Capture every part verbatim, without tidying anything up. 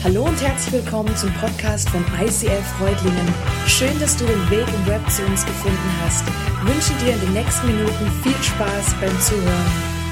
Hallo und herzlich willkommen zum Podcast von I C L Freudlingen. Schön, dass du den Weg im Web zu uns gefunden hast. Ich wünsche dir in den nächsten Minuten viel Spaß beim Zuhören.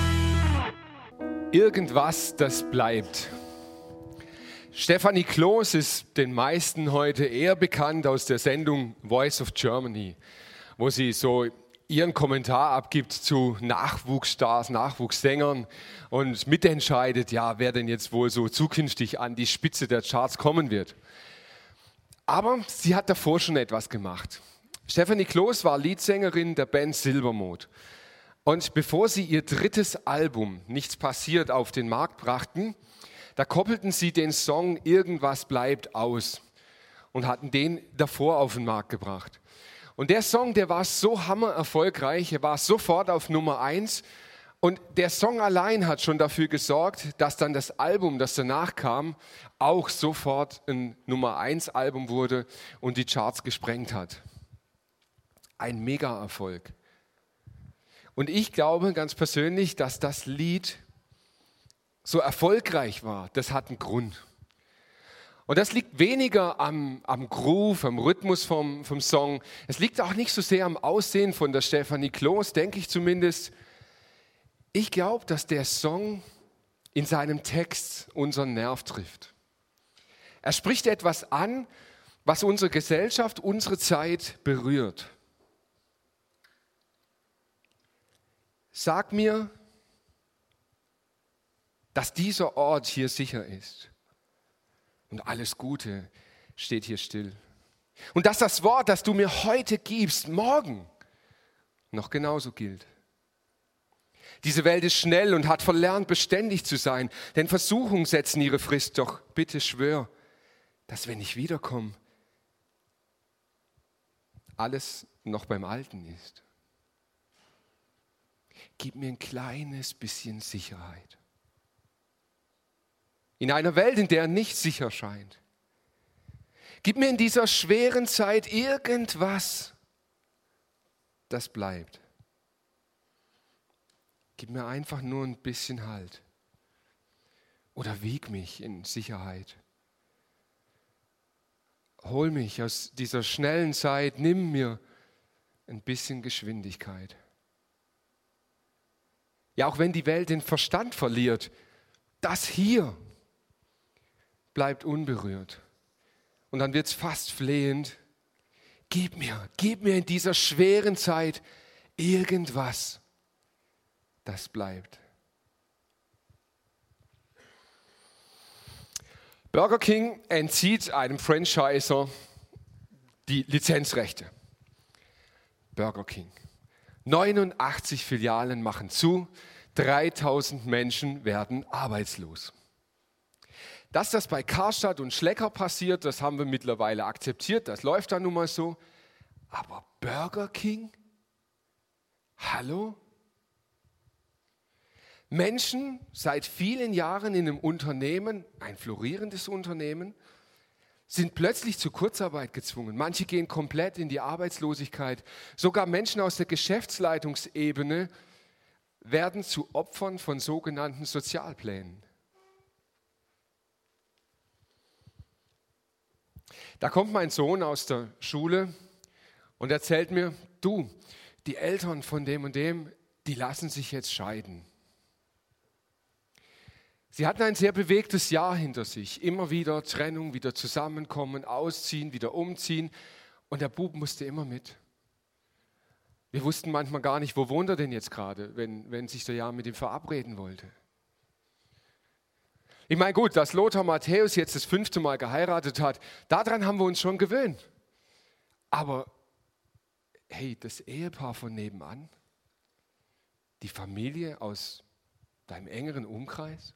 Irgendwas, das bleibt. Stefanie Kloß ist den meisten heute eher bekannt aus der Sendung Voice of Germany, wo sie so ihren Kommentar abgibt zu Nachwuchsstars, Nachwuchssängern und mitentscheidet, ja, wer denn jetzt wohl so zukünftig an die Spitze der Charts kommen wird. Aber sie hat davor schon etwas gemacht. Stefanie Kloß war Leadsängerin der Band Silbermond. Und bevor sie ihr drittes Album Nichts passiert auf den Markt brachten, da koppelten sie den Song Irgendwas bleibt aus und hatten den davor auf den Markt gebracht. Und der Song, der war so hammer erfolgreich, er war sofort auf Nummer eins. Und der Song allein hat schon dafür gesorgt, dass dann das Album, das danach kam, auch sofort ein Nummer eins Album wurde und die Charts gesprengt hat. Ein Mega-Erfolg. Und ich glaube ganz persönlich, dass das Lied so erfolgreich war. Das hat einen Grund. Und das liegt weniger am, am Groove, am Rhythmus vom, vom Song. Es liegt auch nicht so sehr am Aussehen von der Stefanie Kloß, denke ich zumindest. Ich glaube, dass der Song in seinem Text unseren Nerv trifft. Er spricht etwas an, was unsere Gesellschaft, unsere Zeit berührt. Sag mir, dass dieser Ort hier sicher ist. Und alles Gute steht hier still. Und dass das Wort, das du mir heute gibst, morgen noch genauso gilt. Diese Welt ist schnell und hat verlernt, beständig zu sein. Denn Versuchungen setzen ihre Frist. Doch bitte schwör, dass wenn ich wiederkomme, alles noch beim Alten ist. Gib mir ein kleines bisschen Sicherheit. In einer Welt, in der nichts sicher scheint. Gib mir in dieser schweren Zeit irgendwas, das bleibt. Gib mir einfach nur ein bisschen Halt. Oder wieg mich in Sicherheit. Hol mich aus dieser schnellen Zeit, nimm mir ein bisschen Geschwindigkeit. Ja, auch wenn die Welt den Verstand verliert, das hier bleibt unberührt. Und dann wird es fast flehend. Gib mir, gib mir in dieser schweren Zeit irgendwas, das bleibt. Burger King entzieht einem Franchiser die Lizenzrechte. Burger King. neunundachtzig Filialen machen zu, dreitausend Menschen werden arbeitslos. Dass das bei Karstadt und Schlecker passiert, das haben wir mittlerweile akzeptiert, das läuft dann nun mal so. Aber Burger King? Hallo? Menschen seit vielen Jahren in einem Unternehmen, ein florierendes Unternehmen, sind plötzlich zur Kurzarbeit gezwungen. Manche gehen komplett in die Arbeitslosigkeit. Sogar Menschen aus der Geschäftsleitungsebene werden zu Opfern von sogenannten Sozialplänen. Da kommt mein Sohn aus der Schule und erzählt mir, du, die Eltern von dem und dem, die lassen sich jetzt scheiden. Sie hatten ein sehr bewegtes Jahr hinter sich. Immer wieder Trennung, wieder zusammenkommen, ausziehen, wieder umziehen. Und der Bub musste immer mit. Wir wussten manchmal gar nicht, wo wohnt er denn jetzt gerade, wenn, wenn sich der Jan mit ihm verabreden wollte. Ich meine, gut, dass Lothar Matthäus jetzt das fünfte Mal geheiratet hat, daran haben wir uns schon gewöhnt. Aber hey, das Ehepaar von nebenan, die Familie aus deinem engeren Umkreis,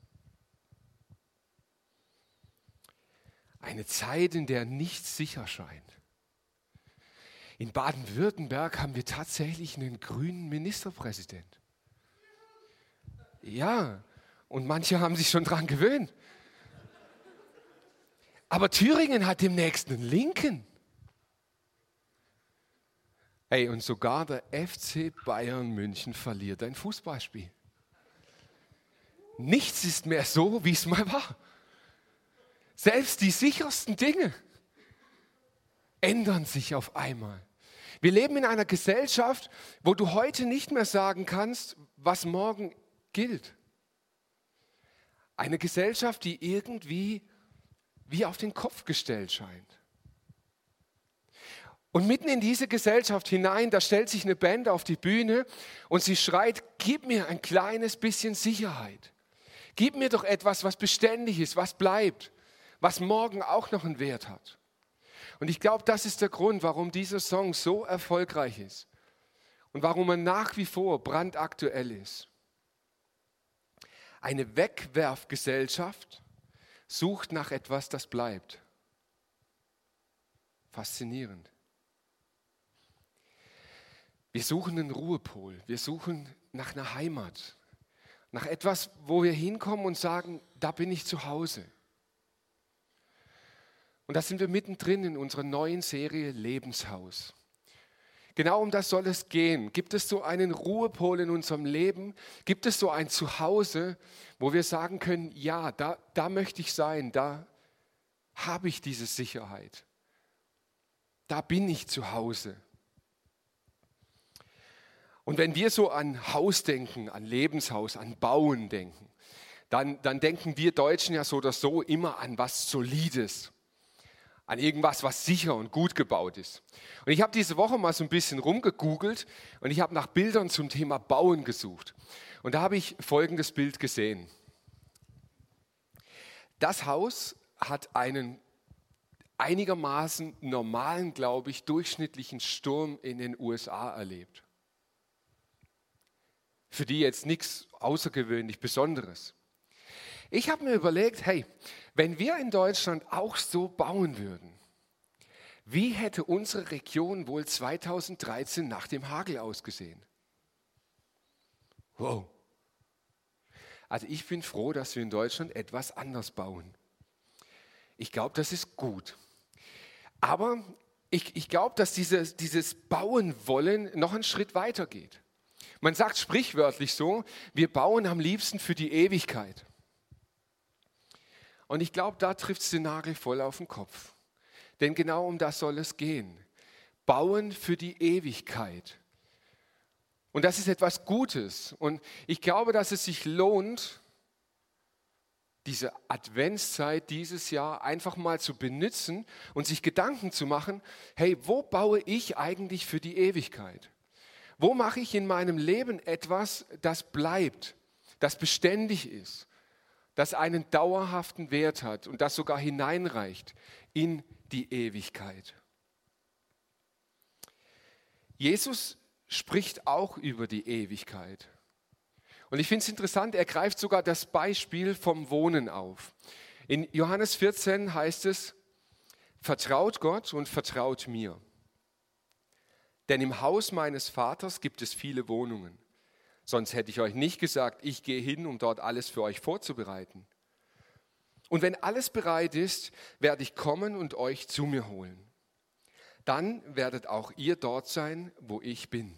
eine Zeit, in der nichts sicher scheint. In Baden-Württemberg haben wir tatsächlich einen grünen Ministerpräsident. Ja, und manche haben sich schon dran gewöhnt. Aber Thüringen hat demnächst einen Linken. Ey, und sogar der F C Bayern München verliert ein Fußballspiel. Nichts ist mehr so, wie es mal war. Selbst die sichersten Dinge ändern sich auf einmal. Wir leben in einer Gesellschaft, wo du heute nicht mehr sagen kannst, was morgen gilt. Eine Gesellschaft, die irgendwie wie auf den Kopf gestellt scheint. Und mitten in diese Gesellschaft hinein, da stellt sich eine Band auf die Bühne und sie schreit, gib mir ein kleines bisschen Sicherheit. Gib mir doch etwas, was beständig ist, was bleibt, was morgen auch noch einen Wert hat. Und ich glaube, das ist der Grund, warum dieser Song so erfolgreich ist und warum er nach wie vor brandaktuell ist. Eine Wegwerfgesellschaft sucht nach etwas, das bleibt. Faszinierend. Wir suchen einen Ruhepol, wir suchen nach einer Heimat, nach etwas, wo wir hinkommen und sagen, da bin ich zu Hause. Und da sind wir mittendrin in unserer neuen Serie Lebenshaus. Genau um das soll es gehen. Gibt es so einen Ruhepol in unserem Leben? Gibt es so ein Zuhause, wo wir sagen können, ja, da, da möchte ich sein, da habe ich diese Sicherheit. Da bin ich zu Hause. Und wenn wir so an Haus denken, an Lebenshaus, an Bauen denken, dann, dann denken wir Deutschen ja so oder so immer an was Solides. An irgendwas, was sicher und gut gebaut ist. Und ich habe diese Woche mal so ein bisschen rumgegoogelt und ich habe nach Bildern zum Thema Bauen gesucht. Und da habe ich folgendes Bild gesehen. Das Haus hat einen einigermaßen normalen, glaube ich, durchschnittlichen Sturm in den U S A erlebt. Für die jetzt nichts außergewöhnlich Besonderes. Ich habe mir überlegt, hey, wenn wir in Deutschland auch so bauen würden, wie hätte unsere Region wohl zweitausenddreizehn nach dem Hagel ausgesehen? Wow. Also ich bin froh, dass wir in Deutschland etwas anders bauen. Ich glaube, das ist gut. Aber ich, ich glaube, dass dieses, dieses Bauen wollen noch einen Schritt weiter geht. Man sagt sprichwörtlich so, wir bauen am liebsten für die Ewigkeit. Und ich glaube, da trifft es den Nagel voll auf den Kopf. Denn genau um das soll es gehen. Bauen für die Ewigkeit. Und das ist etwas Gutes. Und ich glaube, dass es sich lohnt, diese Adventszeit dieses Jahr einfach mal zu benutzen und sich Gedanken zu machen, hey, wo baue ich eigentlich für die Ewigkeit? Wo mache ich in meinem Leben etwas, das bleibt, das beständig ist? Das einen dauerhaften Wert hat und das sogar hineinreicht in die Ewigkeit. Jesus spricht auch über die Ewigkeit. Und ich finde es interessant, er greift sogar das Beispiel vom Wohnen auf. In Johannes vierzehn heißt es, vertraut Gott und vertraut mir. Denn im Haus meines Vaters gibt es viele Wohnungen. Sonst hätte ich euch nicht gesagt, ich gehe hin, um dort alles für euch vorzubereiten. Und wenn alles bereit ist, werde ich kommen und euch zu mir holen. Dann werdet auch ihr dort sein, wo ich bin.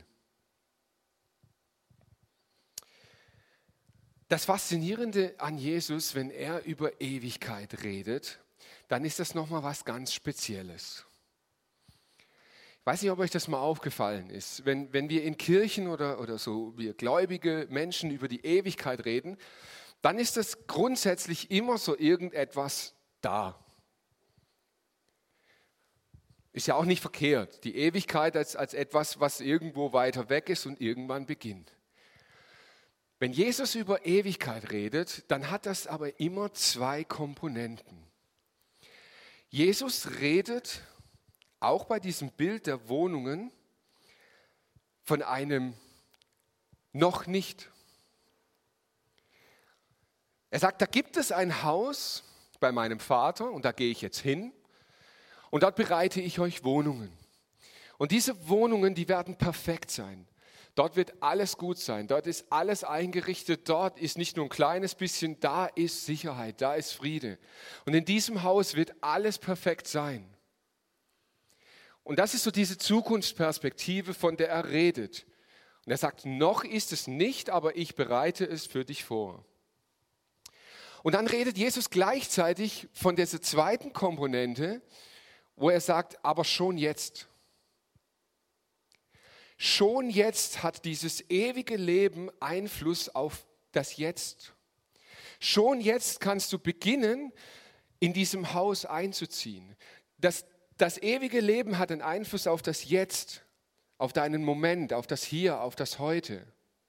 Das Faszinierende an Jesus, wenn er über Ewigkeit redet, dann ist das nochmal was ganz Spezielles. Ich weiß nicht, ob euch das mal aufgefallen ist. Wenn, wenn wir in Kirchen oder, oder so, wir gläubige Menschen über die Ewigkeit reden, dann ist das grundsätzlich immer so irgendetwas da. Ist ja auch nicht verkehrt. Die Ewigkeit als, als etwas, was irgendwo weiter weg ist und irgendwann beginnt. Wenn Jesus über Ewigkeit redet, dann hat das aber immer zwei Komponenten. Jesus redet auch bei diesem Bild der Wohnungen von einem noch nicht. Er sagt, da gibt es ein Haus bei meinem Vater und da gehe ich jetzt hin und dort bereite ich euch Wohnungen. Und diese Wohnungen, die werden perfekt sein. Dort wird alles gut sein, dort ist alles eingerichtet, dort ist nicht nur ein kleines bisschen, da ist Sicherheit, da ist Friede. Und in diesem Haus wird alles perfekt sein. Und das ist so diese Zukunftsperspektive, von der er redet. Und er sagt, noch ist es nicht, aber ich bereite es für dich vor. Und dann redet Jesus gleichzeitig von dieser zweiten Komponente, wo er sagt, aber schon jetzt. Schon jetzt hat dieses ewige Leben Einfluss auf das Jetzt. Schon jetzt kannst du beginnen, in diesem Haus einzuziehen. Das, das ewige Leben hat einen Einfluss auf das Jetzt, auf deinen Moment, auf das Hier, auf das Heute.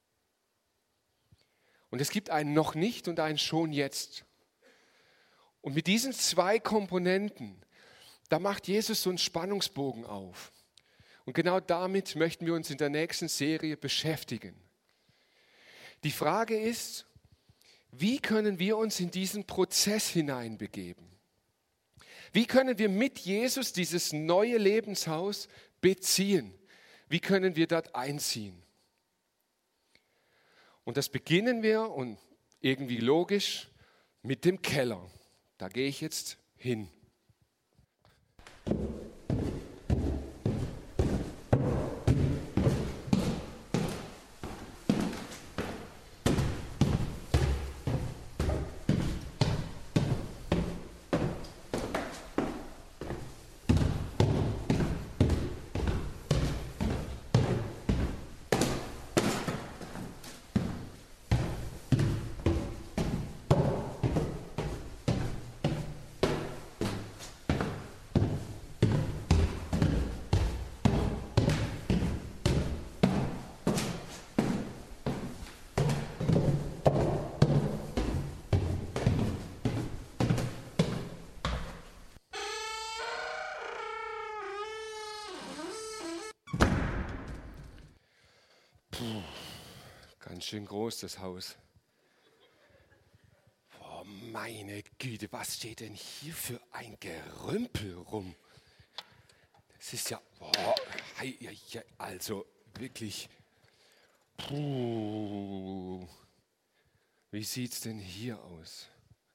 Und es gibt ein noch nicht und ein schon jetzt. Und mit diesen zwei Komponenten, da macht Jesus so einen Spannungsbogen auf. Und genau damit möchten wir uns in der nächsten Serie beschäftigen. Die Frage ist, wie können wir uns in diesen Prozess hineinbegeben? Wie können wir mit Jesus dieses neue Lebenshaus beziehen? Wie können wir dort einziehen? Und das beginnen wir, und irgendwie logisch, mit dem Keller. Da gehe ich jetzt hin. Puh, ganz schön groß das Haus. Boah, meine Güte, was steht denn hier für ein Gerümpel rum? Das ist ja, boah, also wirklich, puh, wie sieht es denn hier aus?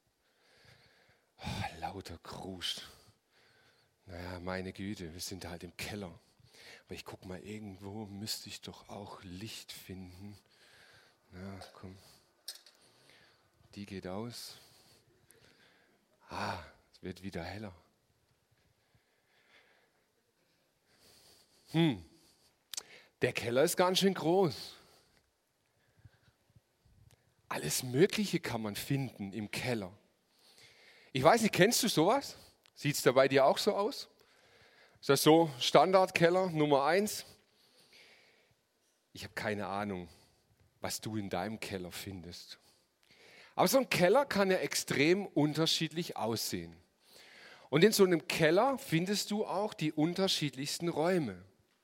Oh, lauter Kruscht. Naja, meine Güte, wir sind halt im Keller. Aber ich gucke mal, irgendwo müsste ich doch auch Licht finden. Na, komm. Die geht aus. Ah, es wird wieder heller. Hm, der Keller ist ganz schön groß. Alles Mögliche kann man finden im Keller. Ich weiß nicht, kennst du sowas? Sieht es da bei dir auch so aus? Ist das so Standardkeller Nummer eins? Ich habe keine Ahnung, was du in deinem Keller findest. Aber so ein Keller kann ja extrem unterschiedlich aussehen. Und in so einem Keller findest du auch die unterschiedlichsten Räume.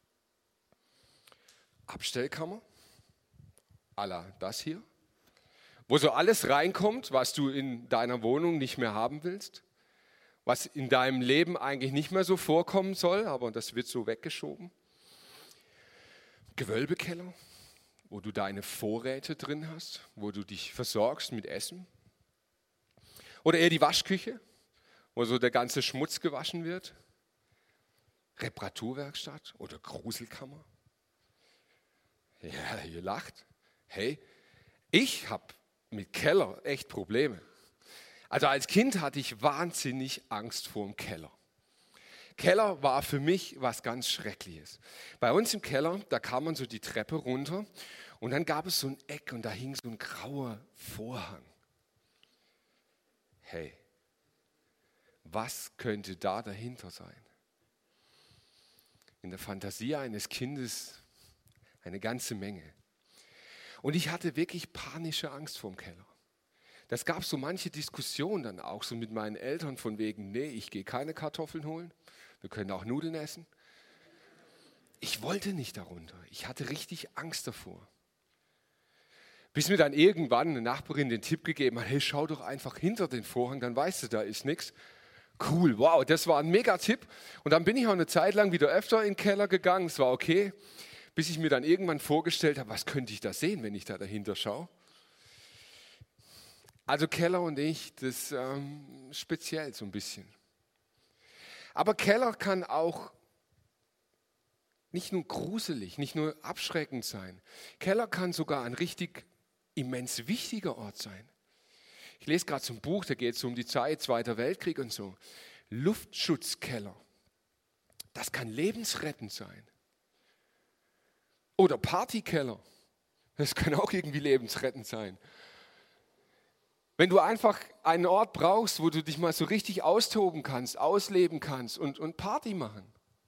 Abstellkammer, à la das hier, wo so alles reinkommt, was du in deiner Wohnung nicht mehr haben willst. Was in deinem Leben eigentlich nicht mehr so vorkommen soll, aber das wird so weggeschoben. Gewölbekeller, wo du deine Vorräte drin hast, wo du dich versorgst mit Essen. Oder eher die Waschküche, wo so der ganze Schmutz gewaschen wird. Reparaturwerkstatt oder Gruselkammer. Ja, ihr lacht. Hey, ich habe mit Keller echt Probleme. Also als Kind hatte ich wahnsinnig Angst vor dem Keller. Keller war für mich was ganz Schreckliches. Bei uns im Keller, da kam man so die Treppe runter und dann gab es so ein Eck und da hing so ein grauer Vorhang. Hey, was könnte da dahinter sein? In der Fantasie eines Kindes eine ganze Menge. Und ich hatte wirklich panische Angst vor dem Keller. Das gab so manche Diskussionen dann auch so mit meinen Eltern von wegen, nee, ich gehe keine Kartoffeln holen, wir können auch Nudeln essen. Ich wollte nicht darunter, ich hatte richtig Angst davor. Bis mir dann irgendwann eine Nachbarin den Tipp gegeben hat, hey, schau doch einfach hinter den Vorhang, dann weißt du, da ist nichts. Cool, wow, das war ein Mega-Tipp. Und dann bin ich auch eine Zeit lang wieder öfter in den Keller gegangen, es war okay, bis ich mir dann irgendwann vorgestellt habe, was könnte ich da sehen, wenn ich da dahinter schaue. Also Keller und ich, das ist ähm, speziell so ein bisschen. Aber Keller kann auch nicht nur gruselig, nicht nur abschreckend sein. Keller kann sogar ein richtig immens wichtiger Ort sein. Ich lese gerade so ein Buch, da geht es um die Zeit, Zweiter Weltkrieg und so. Luftschutzkeller. Das kann lebensrettend sein. Oder Partykeller. Das kann auch irgendwie lebensrettend sein. Wenn du einfach einen Ort brauchst, wo du dich mal so richtig austoben kannst, ausleben kannst und, und Party machen.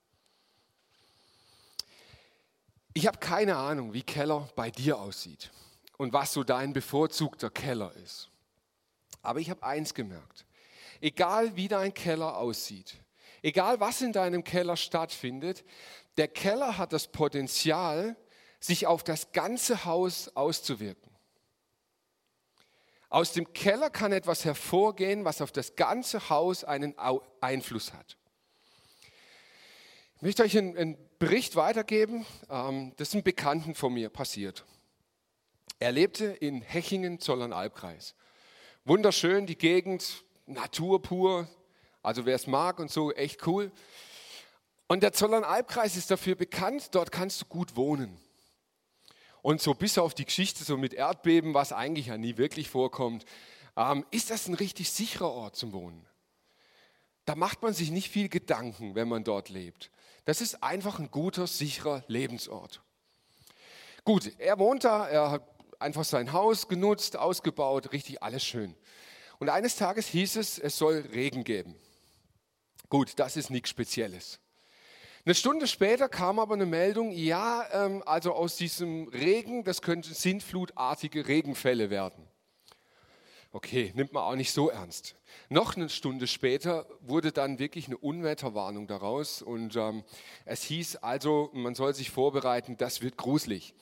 Ich habe keine Ahnung, wie Keller bei dir aussieht und was so dein bevorzugter Keller ist. Aber ich habe eins gemerkt. Egal wie dein Keller aussieht, egal was in deinem Keller stattfindet, der Keller hat das Potenzial, sich auf das ganze Haus auszuwirken. Aus dem Keller kann etwas hervorgehen, was auf das ganze Haus einen Einfluss hat. Ich möchte euch einen, einen Bericht weitergeben, das ist einem Bekannten von mir passiert. Er lebte in Hechingen, Zollernalbkreis. Wunderschön, die Gegend, Natur pur, also wer es mag und so, echt cool. Und der Zollernalbkreis ist dafür bekannt, dort kannst du gut wohnen. Und so bis auf die Geschichte so mit Erdbeben, was eigentlich ja nie wirklich vorkommt, ähm, ist das ein richtig sicherer Ort zum Wohnen. Da macht man sich nicht viel Gedanken, wenn man dort lebt. Das ist einfach ein guter, sicherer Lebensort. Gut, er wohnt da, er hat einfach sein Haus genutzt, ausgebaut, richtig alles schön. Und eines Tages hieß es, es soll Regen geben. Gut, das ist nichts Spezielles. Eine Stunde später kam aber eine Meldung, ja, ähm, also aus diesem Regen, das könnten sintflutartige Regenfälle werden. Okay, nimmt man auch nicht so ernst. Noch eine Stunde später wurde dann wirklich eine Unwetterwarnung daraus und ähm, es hieß also, man soll sich vorbereiten, das wird gruselig.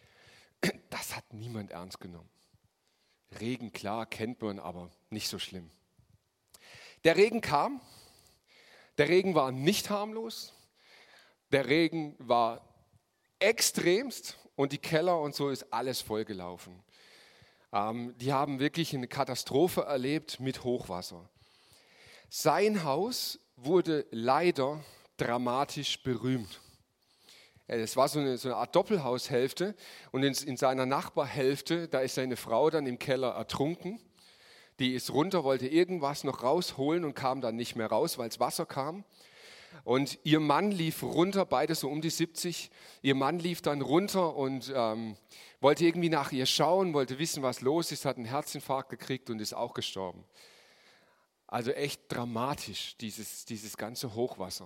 Das hat niemand ernst genommen. Regen, klar, kennt man, aber nicht so schlimm. Der Regen kam, der Regen war nicht harmlos. Der Regen war extremst und die Keller und so ist alles vollgelaufen. Ähm, die haben wirklich eine Katastrophe erlebt mit Hochwasser. Sein Haus wurde leider dramatisch berühmt. Es war so eine, so eine Art Doppelhaushälfte und in, in seiner Nachbarhälfte, da ist seine Frau dann im Keller ertrunken. Die ist runter, wollte irgendwas noch rausholen und kam dann nicht mehr raus, weil das Wasser kam. Und ihr Mann lief runter, beide so um die siebzig. Ihr Mann lief dann runter und ähm, wollte irgendwie nach ihr schauen, wollte wissen, was los ist, hat einen Herzinfarkt gekriegt und ist auch gestorben. Also echt dramatisch, dieses, dieses ganze Hochwasser.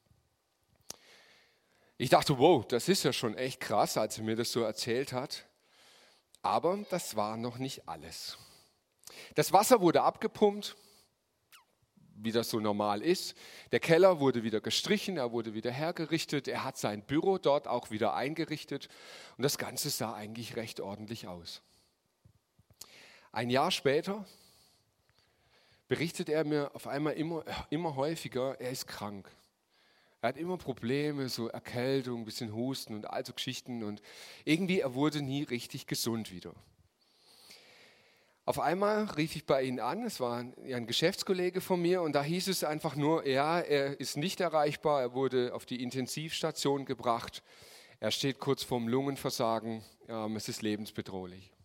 Ich dachte, wow, das ist ja schon echt krass, als er mir das so erzählt hat. Aber das war noch nicht alles. Das Wasser wurde abgepumpt, wie das so normal ist. Der Keller wurde wieder gestrichen, er wurde wieder hergerichtet, er hat sein Büro dort auch wieder eingerichtet und das Ganze sah eigentlich recht ordentlich aus. Ein Jahr später berichtet er mir auf einmal immer, immer häufiger, er ist krank. Er hat immer Probleme, so Erkältung, ein bisschen Husten und all so Geschichten und irgendwie, er wurde nie richtig gesund wieder. Auf einmal rief ich bei ihm an, es war ein, ein Geschäftskollege von mir und da hieß es einfach nur, ja, er ist nicht erreichbar, er wurde auf die Intensivstation gebracht, er steht kurz vorm Lungenversagen, ähm, es ist lebensbedrohlich.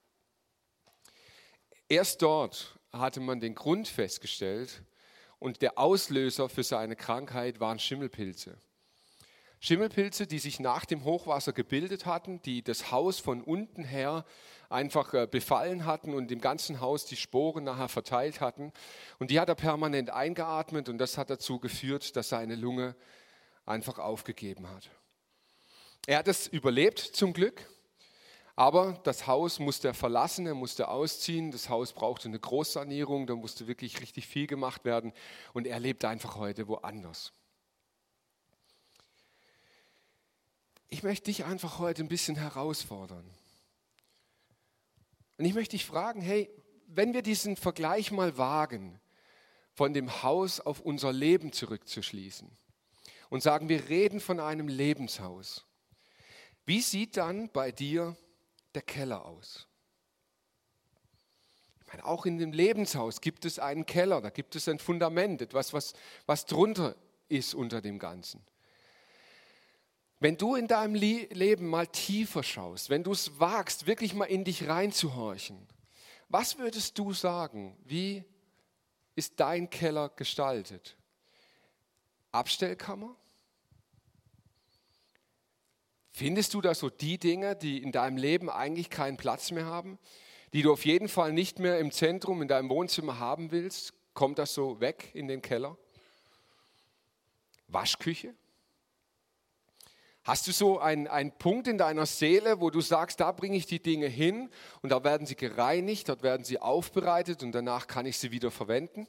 Erst dort hatte man den Grund festgestellt und der Auslöser für seine Krankheit waren Schimmelpilze. Schimmelpilze, die sich nach dem Hochwasser gebildet hatten, die das Haus von unten her einfach befallen hatten und im ganzen Haus die Sporen nachher verteilt hatten. Und die hat er permanent eingeatmet und das hat dazu geführt, dass seine Lunge einfach aufgegeben hat. Er hat es überlebt zum Glück, aber das Haus musste er verlassen, er musste ausziehen. Das Haus brauchte eine Großsanierung, da musste wirklich richtig viel gemacht werden und er lebt einfach heute woanders. Ich möchte dich einfach heute ein bisschen herausfordern. Und ich möchte dich fragen, hey, wenn wir diesen Vergleich mal wagen, von dem Haus auf unser Leben zurückzuschließen und sagen, wir reden von einem Lebenshaus, wie sieht dann bei dir der Keller aus? Ich meine, auch in dem Lebenshaus gibt es einen Keller, da gibt es ein Fundament, etwas, was, was drunter ist unter dem Ganzen. Wenn du in deinem Leben mal tiefer schaust, wenn du es wagst, wirklich mal in dich reinzuhorchen, Was würdest du sagen? Wie ist dein Keller gestaltet? Abstellkammer? Findest du da so die Dinge, die in deinem Leben eigentlich keinen Platz mehr haben, die du auf jeden Fall nicht mehr im Zentrum, in deinem Wohnzimmer haben willst? Kommt das so weg in den Keller? Waschküche? Hast du so einen, einen Punkt in deiner Seele, wo du sagst, da bringe ich die Dinge hin und da werden sie gereinigt, dort werden sie aufbereitet und danach kann ich sie wieder verwenden?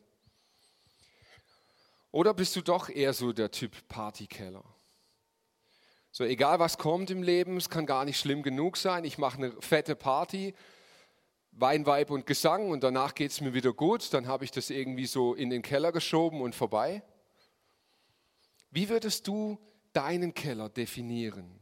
Oder bist du doch eher so der Typ Partykeller? So, egal was kommt im Leben, es kann gar nicht schlimm genug sein. Ich mache eine fette Party, Wein, Weib und Gesang und danach geht es mir wieder gut. Dann habe ich das irgendwie so in den Keller geschoben und vorbei. Wie würdest du deinen Keller definieren?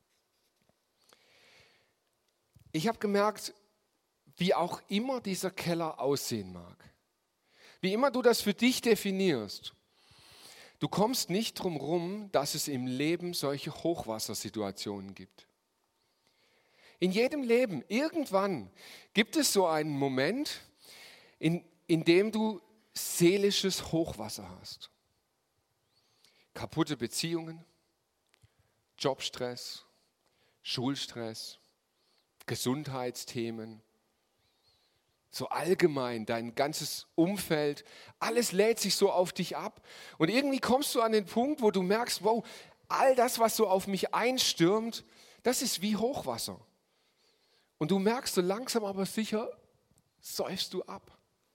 Ich habe gemerkt, wie auch immer dieser Keller aussehen mag, wie immer du das für dich definierst, du kommst nicht drum rum, dass es im Leben solche Hochwassersituationen gibt. In jedem Leben, irgendwann gibt es so einen Moment, in, in dem du seelisches Hochwasser hast. Kaputte Beziehungen, Jobstress, Schulstress, Gesundheitsthemen, so allgemein dein ganzes Umfeld, alles lädt sich so auf dich ab. Und irgendwie kommst du an den Punkt, wo du merkst, wow, all das, was so auf mich einstürmt, das ist wie Hochwasser. Und du merkst so langsam aber sicher, säufst du ab.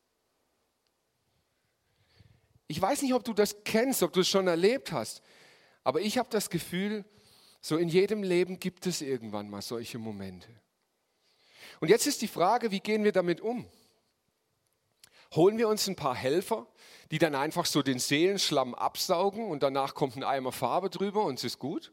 Ich weiß nicht, ob du das kennst, ob du es schon erlebt hast, aber ich habe das Gefühl, so in jedem Leben gibt es irgendwann mal solche Momente. Und jetzt ist die Frage, wie gehen wir damit um? Holen wir uns ein paar Helfer, die dann einfach so den Seelenschlamm absaugen und danach kommt ein Eimer Farbe drüber und es ist gut?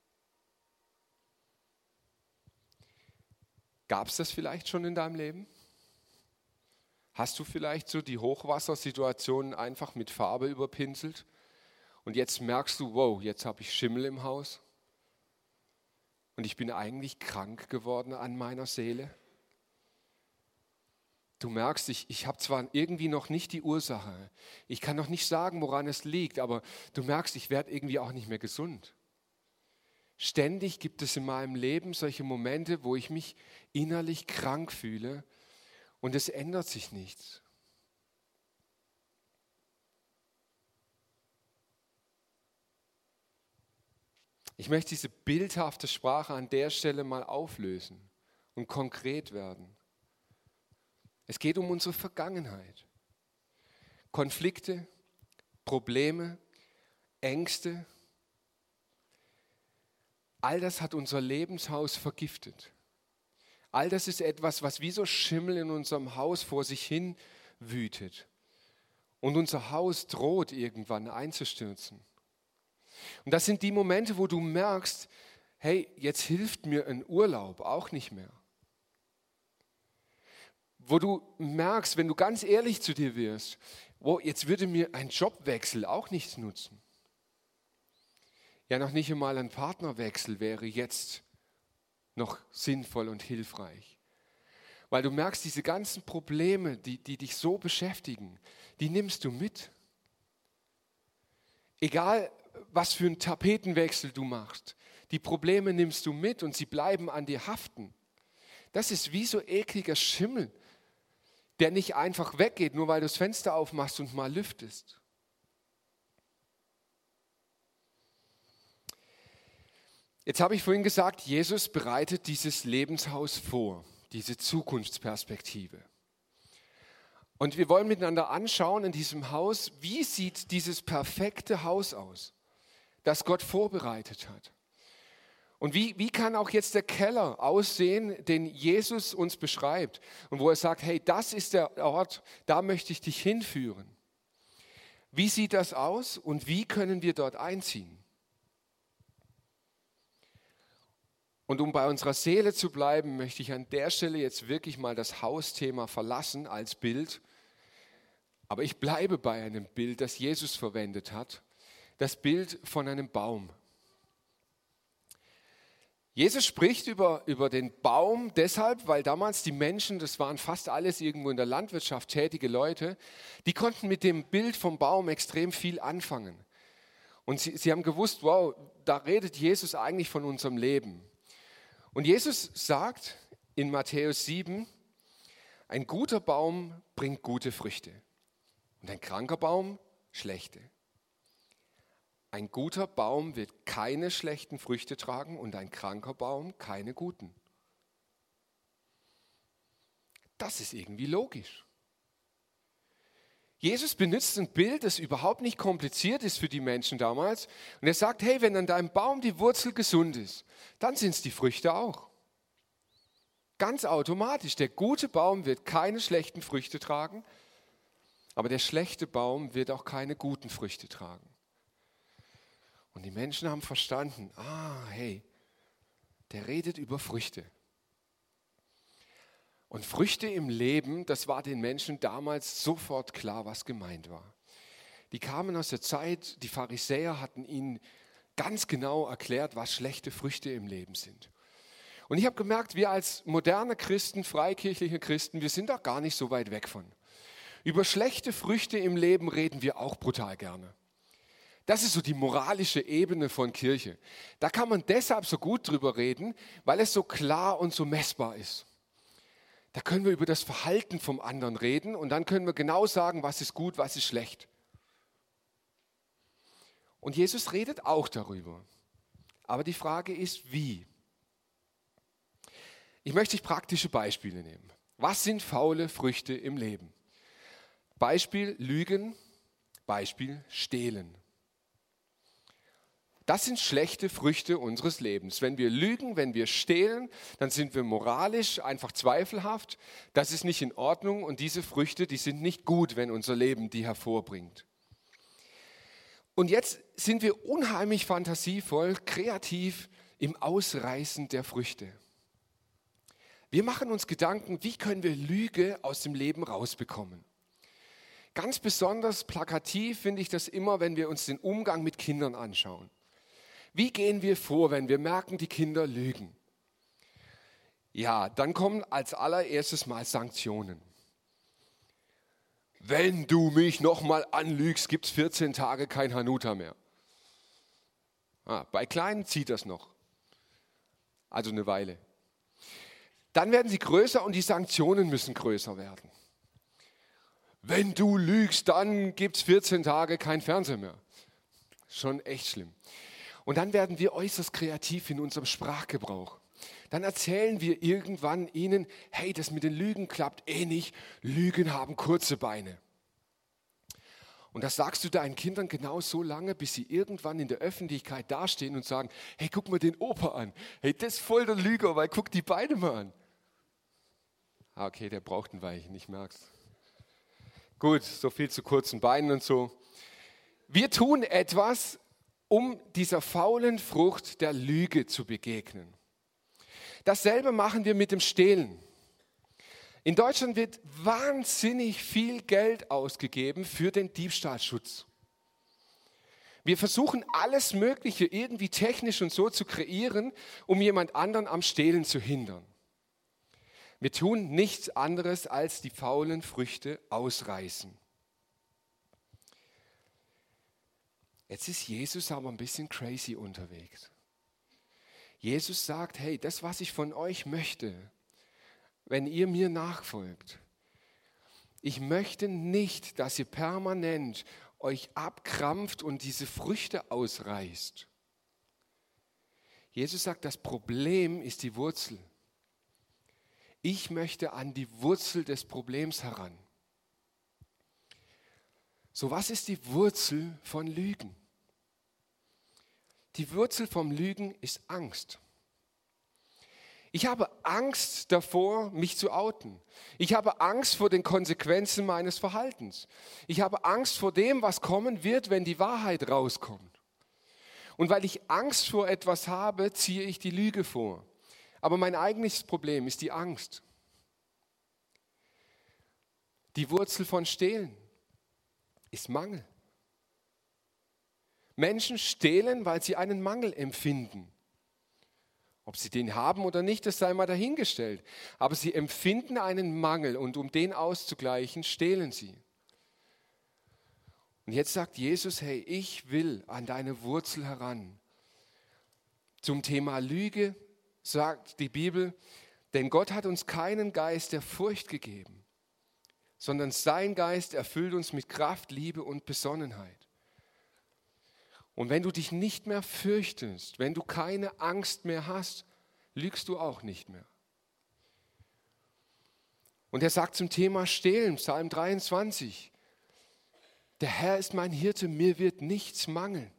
Gab es das vielleicht schon in deinem Leben? Hast du vielleicht so die Hochwassersituationen einfach mit Farbe überpinselt und jetzt merkst du, wow, jetzt habe ich Schimmel im Haus und ich bin eigentlich krank geworden an meiner Seele? Du merkst, ich, ich habe zwar irgendwie noch nicht die Ursache, ich kann noch nicht sagen, woran es liegt, aber du merkst, ich werde irgendwie auch nicht mehr gesund. Ständig gibt es in meinem Leben solche Momente, wo ich mich innerlich krank fühle und es ändert sich nichts. Ich möchte diese bildhafte Sprache an der Stelle mal auflösen und konkret werden. Es geht um unsere Vergangenheit. Konflikte, Probleme, Ängste, all das hat unser Lebenshaus vergiftet. All das ist etwas, was wie so Schimmel in unserem Haus vor sich hin wütet. Und unser Haus droht irgendwann einzustürzen. Und das sind die Momente, wo du merkst, hey, jetzt hilft mir ein Urlaub auch nicht mehr. Wo du merkst, wenn du ganz ehrlich zu dir wirst, wow, jetzt würde mir ein Jobwechsel auch nichts nutzen. Ja, noch nicht einmal ein Partnerwechsel wäre jetzt noch sinnvoll und hilfreich. Weil du merkst, diese ganzen Probleme, die, die dich so beschäftigen, die nimmst du mit. Egal, was für einen Tapetenwechsel du machst, die Probleme nimmst du mit und sie bleiben an dir haften. Das ist wie so ekliger Schimmel, der nicht einfach weggeht, nur weil du das Fenster aufmachst und mal lüftest. Jetzt habe ich vorhin gesagt, Jesus bereitet dieses Lebenshaus vor, diese Zukunftsperspektive. Und wir wollen miteinander anschauen in diesem Haus, wie sieht dieses perfekte Haus aus, das Gott vorbereitet hat. Und wie, wie kann auch jetzt der Keller aussehen, den Jesus uns beschreibt und wo er sagt, hey, das ist der Ort, da möchte ich dich hinführen. Wie sieht das aus und wie können wir dort einziehen? Und um bei unserer Seele zu bleiben, möchte ich an der Stelle jetzt wirklich mal das Hausthema verlassen als Bild. Aber ich bleibe bei einem Bild, das Jesus verwendet hat. Das Bild von einem Baum. Jesus spricht über, über den Baum deshalb, weil damals die Menschen, das waren fast alles irgendwo in der Landwirtschaft tätige Leute, die konnten mit dem Bild vom Baum extrem viel anfangen. Und sie, sie haben gewusst, wow, da redet Jesus eigentlich von unserem Leben. Und Jesus sagt in Matthäus sieben, ein guter Baum bringt gute Früchte und ein kranker Baum schlechte. Ein guter Baum wird keine schlechten Früchte tragen und ein kranker Baum keine guten. Das ist irgendwie logisch. Jesus benutzt ein Bild, das überhaupt nicht kompliziert ist für die Menschen damals. Und er sagt, hey, wenn an deinem Baum die Wurzel gesund ist, dann sind es die Früchte auch. Ganz automatisch. Der gute Baum wird keine schlechten Früchte tragen, aber der schlechte Baum wird auch keine guten Früchte tragen. Und die Menschen haben verstanden, ah, hey, der redet über Früchte. Und Früchte im Leben, das war den Menschen damals sofort klar, was gemeint war. Die kamen aus der Zeit, die Pharisäer hatten ihnen ganz genau erklärt, was schlechte Früchte im Leben sind. Und ich habe gemerkt, wir als moderne Christen, freikirchliche Christen, wir sind da gar nicht so weit weg von. Über schlechte Früchte im Leben reden wir auch brutal gerne. Das ist so die moralische Ebene von Kirche. Da kann man deshalb so gut drüber reden, weil es so klar und so messbar ist. Da können wir über das Verhalten vom anderen reden und dann können wir genau sagen, was ist gut, was ist schlecht. Und Jesus redet auch darüber. Aber die Frage ist, wie? Ich möchte euch praktische Beispiele nehmen. Was sind faule Früchte im Leben? Beispiel Lügen, Beispiel Stehlen. Das sind schlechte Früchte unseres Lebens. Wenn wir lügen, wenn wir stehlen, dann sind wir moralisch einfach zweifelhaft. Das ist nicht in Ordnung und diese Früchte, die sind nicht gut, wenn unser Leben die hervorbringt. Und jetzt sind wir unheimlich fantasievoll, kreativ im Ausreißen der Früchte. Wir machen uns Gedanken, wie können wir Lüge aus dem Leben rausbekommen. Ganz besonders plakativ finde ich das immer, wenn wir uns den Umgang mit Kindern anschauen. Wie gehen wir vor, wenn wir merken, die Kinder lügen? Ja, dann kommen als allererstes mal Sanktionen. Wenn du mich nochmal anlügst, gibt es vierzehn Tage kein Hanuta mehr. Ah, bei Kleinen zieht das noch. Also eine Weile. Dann werden sie größer und die Sanktionen müssen größer werden. Wenn du lügst, dann gibt es vierzehn Tage kein Fernseher mehr. Schon echt schlimm. Und dann werden wir äußerst kreativ in unserem Sprachgebrauch. Dann erzählen wir irgendwann ihnen, hey, das mit den Lügen klappt eh nicht. Lügen haben kurze Beine. Und das sagst du deinen Kindern genau so lange, bis sie irgendwann in der Öffentlichkeit dastehen und sagen, hey, guck mal den Opa an. Hey, das ist voll der Lüger, weil guck die Beine mal an. Ah, okay, der braucht ein Weilchen, ich merk's. Gut, so viel zu kurzen Beinen und so. Wir tun etwas, um dieser faulen Frucht der Lüge zu begegnen. Dasselbe machen wir mit dem Stehlen. In Deutschland wird wahnsinnig viel Geld ausgegeben für den Diebstahlschutz. Wir versuchen alles Mögliche irgendwie technisch und so zu kreieren, um jemand anderen am Stehlen zu hindern. Wir tun nichts anderes, als die faulen Früchte ausreißen. Jetzt ist Jesus aber ein bisschen crazy unterwegs. Jesus sagt, hey, das, was ich von euch möchte, wenn ihr mir nachfolgt, ich möchte nicht, dass ihr permanent euch abkrampft und diese Früchte ausreißt. Jesus sagt, das Problem ist die Wurzel. Ich möchte an die Wurzel des Problems heran. So, was ist die Wurzel von Lügen? Die Wurzel vom Lügen ist Angst. Ich habe Angst davor, mich zu outen. Ich habe Angst vor den Konsequenzen meines Verhaltens. Ich habe Angst vor dem, was kommen wird, wenn die Wahrheit rauskommt. Und weil ich Angst vor etwas habe, ziehe ich die Lüge vor. Aber mein eigentliches Problem ist die Angst. Die Wurzel von Stehlen ist Mangel. Menschen stehlen, weil sie einen Mangel empfinden. Ob sie den haben oder nicht, das sei mal dahingestellt. Aber sie empfinden einen Mangel und um den auszugleichen, stehlen sie. Und jetzt sagt Jesus, hey, ich will an deine Wurzel heran. Zum Thema Lüge sagt die Bibel, denn Gott hat uns keinen Geist der Furcht gegeben, sondern sein Geist erfüllt uns mit Kraft, Liebe und Besonnenheit. Und wenn du dich nicht mehr fürchtest, wenn du keine Angst mehr hast, lügst du auch nicht mehr. Und er sagt zum Thema Stehlen, Psalm dreiundzwanzig, der Herr ist mein Hirte, mir wird nichts mangeln.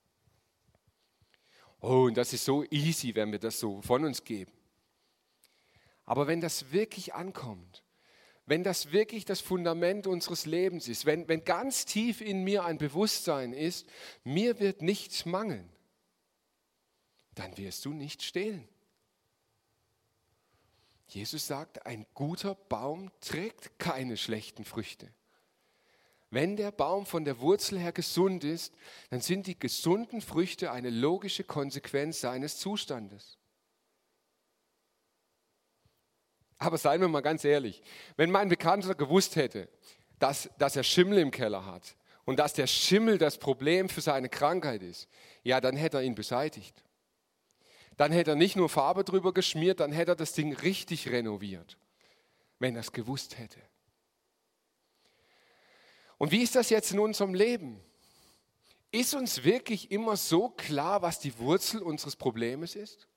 Oh, und das ist so easy, wenn wir das so von uns geben. Aber wenn das wirklich ankommt, wenn das wirklich das Fundament unseres Lebens ist, wenn, wenn ganz tief in mir ein Bewusstsein ist, mir wird nichts mangeln, dann wirst du nicht stehlen. Jesus sagt, ein guter Baum trägt keine schlechten Früchte. Wenn der Baum von der Wurzel her gesund ist, dann sind die gesunden Früchte eine logische Konsequenz seines Zustandes. Aber seien wir mal ganz ehrlich, wenn mein Bekannter gewusst hätte, dass, dass er Schimmel im Keller hat und dass der Schimmel das Problem für seine Krankheit ist, ja, dann hätte er ihn beseitigt. Dann hätte er nicht nur Farbe drüber geschmiert, dann hätte er das Ding richtig renoviert, wenn er es gewusst hätte. Und wie ist das jetzt in unserem Leben? Ist uns wirklich immer so klar, was die Wurzel unseres Problems ist?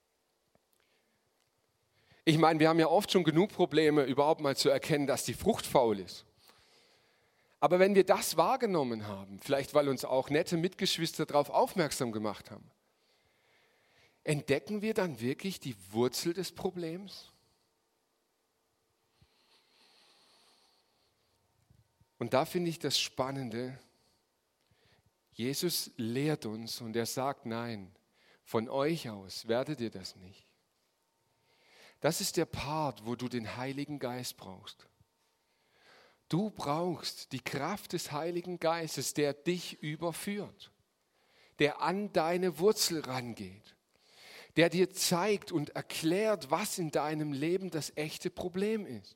Ich meine, wir haben ja oft schon genug Probleme, überhaupt mal zu erkennen, dass die Frucht faul ist. Aber wenn wir das wahrgenommen haben, vielleicht weil uns auch nette Mitgeschwister darauf aufmerksam gemacht haben, entdecken wir dann wirklich die Wurzel des Problems? Und da finde ich das Spannende, Jesus lehrt uns und er sagt, nein, von euch aus werdet ihr das nicht. Das ist der Part, wo du den Heiligen Geist brauchst. Du brauchst die Kraft des Heiligen Geistes, der dich überführt, der an deine Wurzel rangeht, der dir zeigt und erklärt, was in deinem Leben das echte Problem ist.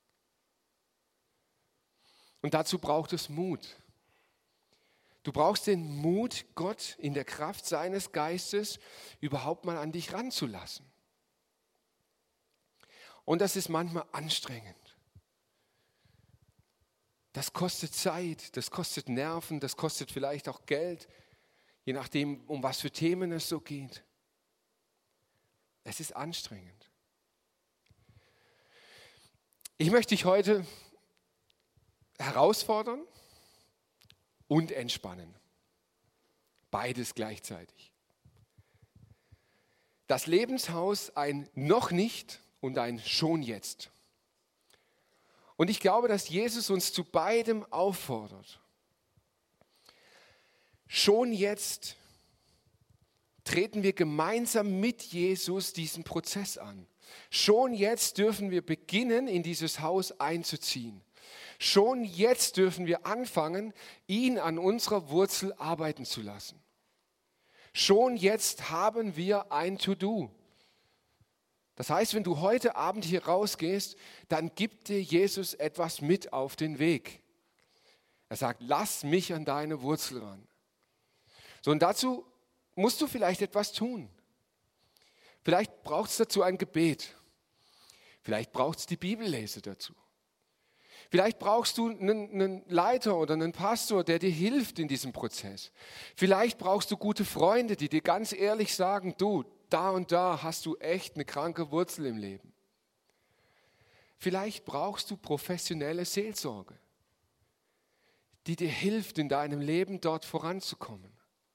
Und dazu braucht es Mut. Du brauchst den Mut, Gott in der Kraft seines Geistes überhaupt mal an dich ranzulassen. Und das ist manchmal anstrengend. Das kostet Zeit, das kostet Nerven, das kostet vielleicht auch Geld, je nachdem, um was für Themen es so geht. Es ist anstrengend. Ich möchte dich heute herausfordern und entspannen. Beides gleichzeitig. Das Lebenshaus ein noch nicht und ein schon jetzt. Und ich glaube, dass Jesus uns zu beidem auffordert. Schon jetzt treten wir gemeinsam mit Jesus diesen Prozess an. Schon jetzt dürfen wir beginnen, in dieses Haus einzuziehen. Schon jetzt dürfen wir anfangen, ihn an unserer Wurzel arbeiten zu lassen. Schon jetzt haben wir ein To-Do. Das heißt, wenn du heute Abend hier rausgehst, dann gibt dir Jesus etwas mit auf den Weg. Er sagt, lass mich an deine Wurzel ran. So, und dazu musst du vielleicht etwas tun. Vielleicht braucht es dazu ein Gebet. Vielleicht braucht es die Bibellese dazu. Vielleicht brauchst du einen, einen Leiter oder einen Pastor, der dir hilft in diesem Prozess. Vielleicht brauchst du gute Freunde, die dir ganz ehrlich sagen, du, da und da hast du echt eine kranke Wurzel im Leben. Vielleicht brauchst du professionelle Seelsorge, die dir hilft, in deinem Leben dort voranzukommen.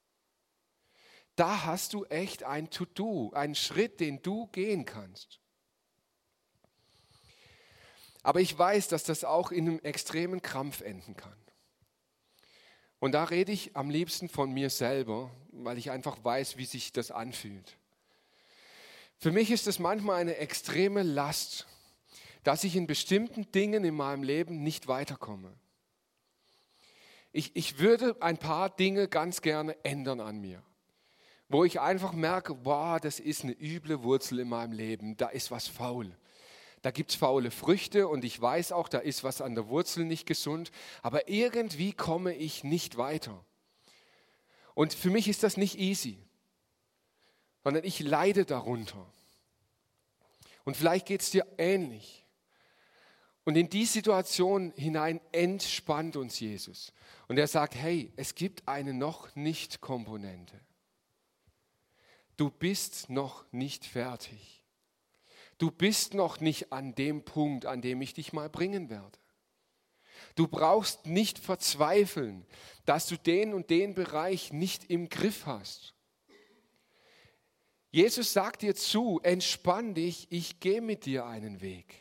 Da hast du echt ein To-Do, einen Schritt, den du gehen kannst. Aber ich weiß, dass das auch in einem extremen Krampf enden kann. Und da rede ich am liebsten von mir selber, weil ich einfach weiß, wie sich das anfühlt. Für mich ist es manchmal eine extreme Last, dass ich in bestimmten Dingen in meinem Leben nicht weiterkomme. Ich, ich würde ein paar Dinge ganz gerne ändern an mir. wo ich einfach merke, wow, das ist eine üble Wurzel in meinem Leben, da ist was faul. Da gibt es faule Früchte und ich weiß auch, da ist was an der Wurzel nicht gesund, aber irgendwie komme ich nicht weiter. Und für mich ist das nicht easy, sondern ich leide darunter. Und vielleicht geht es dir ähnlich. Und in die Situation hinein entspannt uns Jesus. Und er sagt, hey, es gibt eine Noch-nicht-Komponente. Du bist noch nicht fertig. Du bist noch nicht an dem Punkt, an dem ich dich mal bringen werde. Du brauchst nicht verzweifeln, dass du den und den Bereich nicht im Griff hast. Jesus sagt dir zu, entspann dich, ich gehe mit dir einen Weg.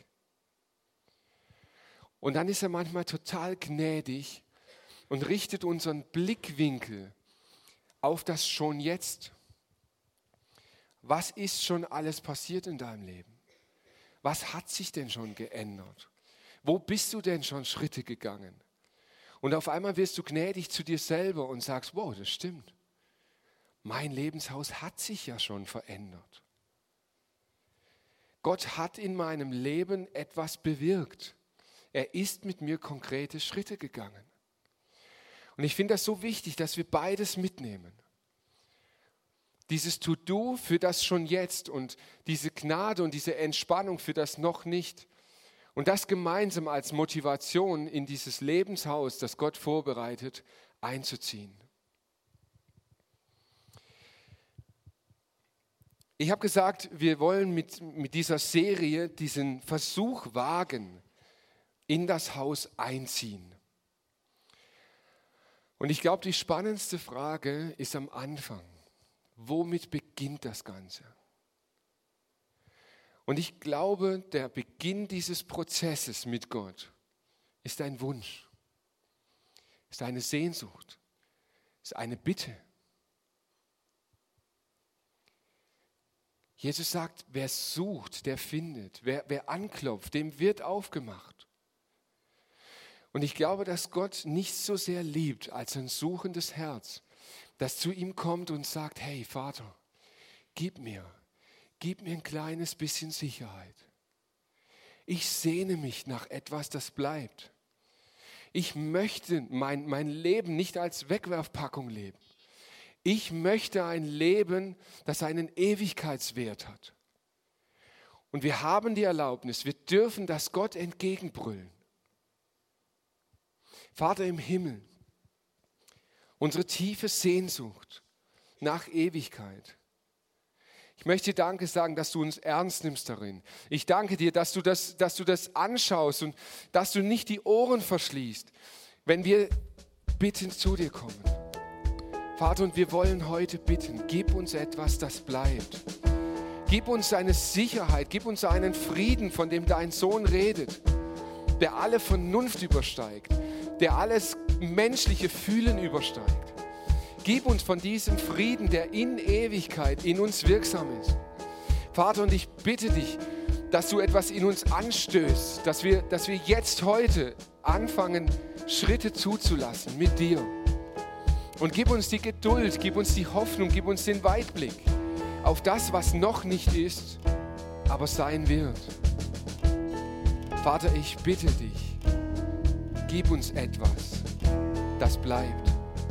Und dann ist er manchmal total gnädig und richtet unseren Blickwinkel auf das schon jetzt. Was ist schon alles passiert in deinem Leben? Was hat sich denn schon geändert? Wo bist du denn schon Schritte gegangen? Und auf einmal wirst du gnädig zu dir selber und sagst, wow, das stimmt. Mein Lebenshaus hat sich ja schon verändert. Gott hat in meinem Leben etwas bewirkt. Er ist mit mir konkrete Schritte gegangen. Und ich finde das so wichtig, dass wir beides mitnehmen. Dieses To-Do für das schon jetzt und diese Gnade und diese Entspannung für das noch nicht. Und das gemeinsam als Motivation in dieses Lebenshaus, das Gott vorbereitet, einzuziehen. Ich habe gesagt, wir wollen mit, mit dieser Serie diesen Versuch wagen, in das Haus einziehen. Und ich glaube, die spannendste Frage ist am Anfang. Womit beginnt das Ganze? Und ich glaube, der Beginn dieses Prozesses mit Gott ist ein Wunsch, ist eine Sehnsucht, ist eine Bitte. Jesus sagt, wer sucht, der findet. Wer, wer anklopft, dem wird aufgemacht. Und ich glaube, dass Gott nichts so sehr liebt als ein suchendes Herz, das zu ihm kommt und sagt, hey Vater, gib mir, gib mir ein kleines bisschen Sicherheit. Ich sehne mich nach etwas, das bleibt. Ich möchte mein, mein Leben nicht als Wegwerfpackung leben. Ich möchte ein Leben, das einen Ewigkeitswert hat. Und wir haben die Erlaubnis, wir dürfen das Gott entgegenbrüllen. Vater im Himmel, unsere tiefe Sehnsucht nach Ewigkeit. Ich möchte dir Danke sagen, dass du uns ernst nimmst darin. Ich danke dir, dass du das, dass du das anschaust und dass du nicht die Ohren verschließt, wenn wir bitten zu dir kommen. Vater, und wir wollen heute bitten, gib uns etwas, das bleibt. Gib uns eine Sicherheit, gib uns einen Frieden, von dem dein Sohn redet, der alle Vernunft übersteigt, der alles menschliche Fühlen übersteigt. Gib uns von diesem Frieden, der in Ewigkeit in uns wirksam ist. Vater, und ich bitte dich, dass du etwas in uns anstößt, dass wir, dass wir jetzt heute anfangen, Schritte zuzulassen mit dir. Und gib uns die Geduld, gib uns die Hoffnung, gib uns den Weitblick auf das, was noch nicht ist, aber sein wird. Vater, ich bitte dich, gib uns etwas, das bleibt.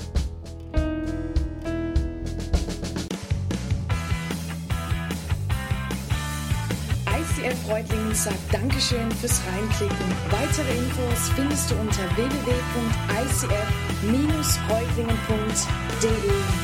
I C F Reutlingen sagt Dankeschön fürs Reinklicken. Weitere Infos findest du unter w w w punkt i c f Bindestrich reutlingen punkt d e.